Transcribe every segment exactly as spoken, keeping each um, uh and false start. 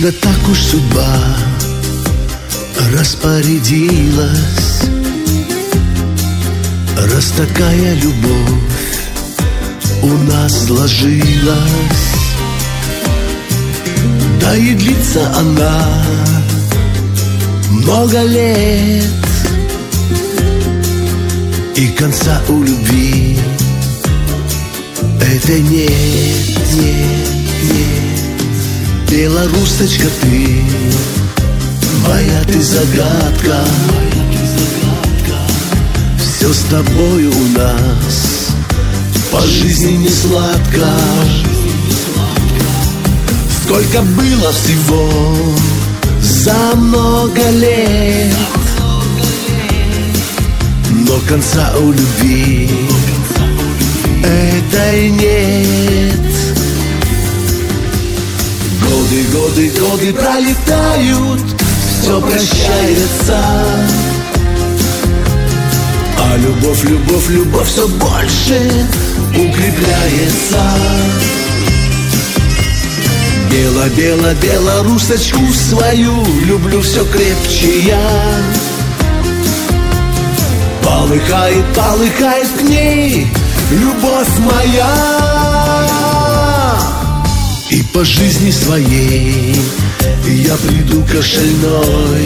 Да так уж судьба распорядилась, раз такая любовь у нас сложилась. Да и длится она много лет, и конца у любви это нет, нет, нет. Белорусочка ты, моя ты загадка, все с тобою у нас по жизни не сладко. Сколько было всего за много лет, но конца у любви этой нет. Годы, годы, годы пролетают, все прощается, а любовь, любовь, любовь все больше укрепляется. Бело, бело, белорусочку свою люблю все крепче я. Полыхает, полыхает к ней любовь моя. И по жизни своей я приду кошельной.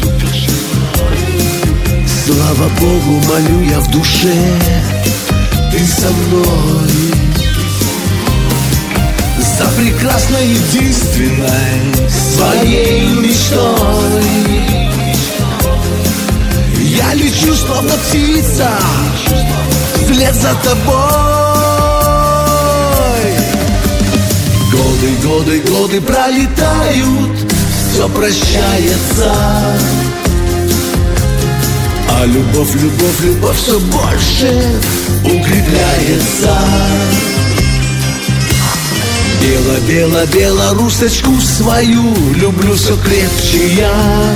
Слава Богу, молю я в душе, ты со мной. За прекрасной, единственной своей мечтой я лечу, словно птица, вслед за тобой. Годы, годы, годы пролетают, все прощается, а любовь, любовь, любовь все больше укрепляется. Бело, бело, белорусочку свою люблю все крепче я.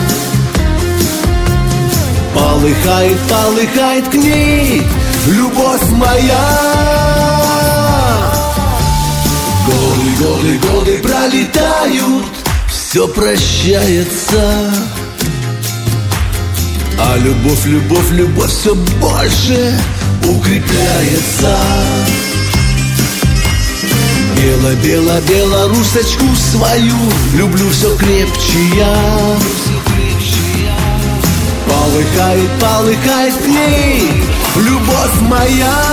Полыхает, полыхает к ней любовь моя. Годы, годы, годы пролетают, все прощается, а любовь, любовь, любовь все больше укрепляется. Бело, бело, белорусочку свою люблю все крепче я. Полыхает, полыхает к ней любовь моя.